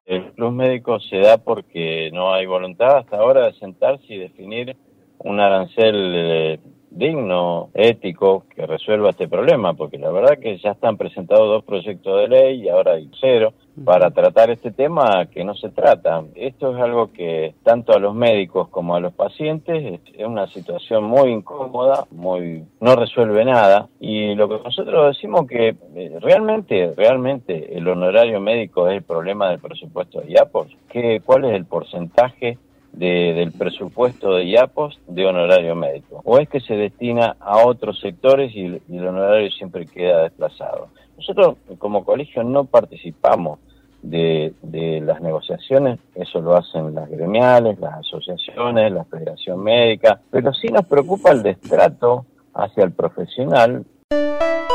El plus médico se da porque no hay voluntad hasta ahora de sentarse y definir un arancel digno, ético, que resuelva este problema, porque la verdad que ya están presentados 2 proyectos de ley y ahora hay 0 para tratar este tema que no se trata. Esto es algo que tanto a los médicos como a los pacientes es una situación muy incómoda, no resuelve nada, y lo que nosotros decimos que realmente el honorario médico es el problema del presupuesto de IAPOS. ¿Cuál es el porcentaje del presupuesto de IAPOS de honorario médico? ¿O es que se destina a otros sectores y el honorario siempre queda desplazado? Nosotros como colegio no participamos de las negociaciones, eso lo hacen las gremiales, las asociaciones, la Federación Médica, pero sí nos preocupa el destrato hacia el profesional.